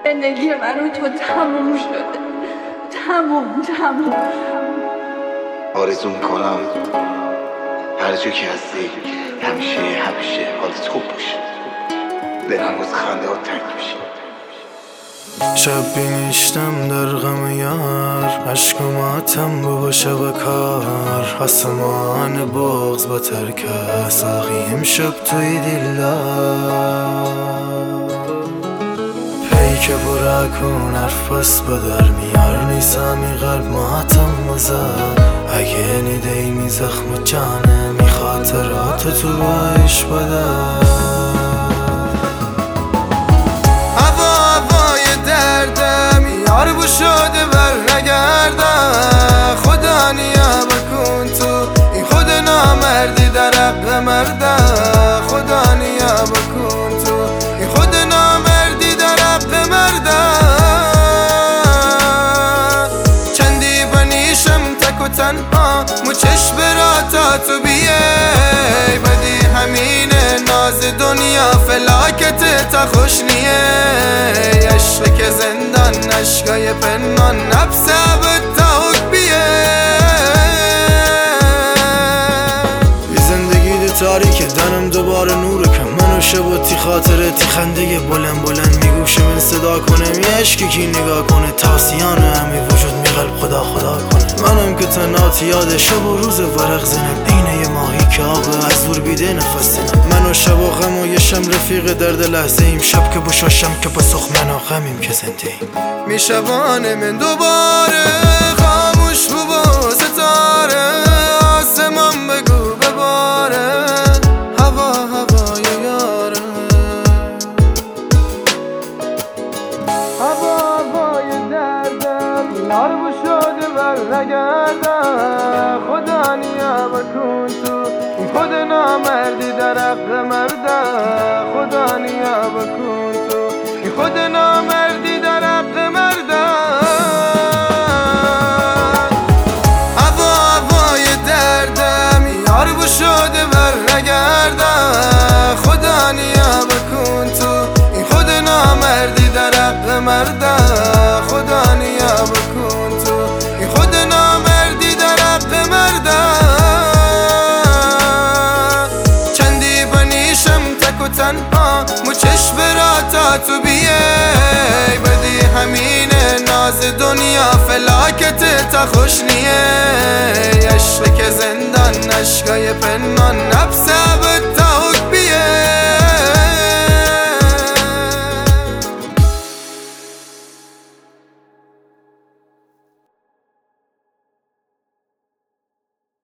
زندگی من رو تو تموم شده. تموم. آرزو میکنم هر جا که هستی همیشه حالت خوب باشه. دلم واسه خنده ها تنگ میشه. شب بینیشتم در غم یار، عشق و ماتم با شب کار. آسمان بغض با ترک ساقی امشب توی دیلدار. پیک برا کن حرف بس بدر میار نیسامی قلب ماتم مزار. اگه نیدهی زخم جانه می خاطرات تو باش بدر. یار بو شده بر نگرده خدا نیا بکن تو این خود نامردی در حق مرده. خدا نیا بکن تو این خود نامردی در حق مرده. چندی بنیشم تک و تنها مو چشم را تا تو بیای بدی همینه ناز دنیا فلاکت تا خوش نیه. عشق که زندان عشقای پنهان نفس عبد تا حک بیه. بی زندگی ده تاریک دنم دوباره نور کم منو شباتی خاطره تی خنده بلند میگوشه من صدا کنه می عشقی کی نگاه کنه تاسیان همی وجود می قلب خدا کنه. منم که تنات یاد شب و روز ورق زنم اینه یه ماهی که آب از دور بیده نفس زنم. منو شب و غم و یه شم رفیق درد لحظه ایم. شب که بشاشم که بسخ من و غمیم که زنده ایم. می شبانه من دوباره خاموش بو با ستاره آسمان بگو بباره هوای یاره. هوای دردم یار بو شده بر نگرده. خدا نیا بکن تو این خود نامردی در حق مرده. خدا نیا بکن تو این خود نامردی در حق مرده. هوای دردم یار بو شده بر نگرده. خدا نیا بکن تو این خود نامردی در حق مرده. خدا نیا بکن تو این خود نامردی در حق مرده. چندی بنیشم تک و تنها مو چشم را تا تو بیای بدی همینه ناز دنیا فلاکت تا خوش نیه. عشق که زندان عشقای پنهان نفس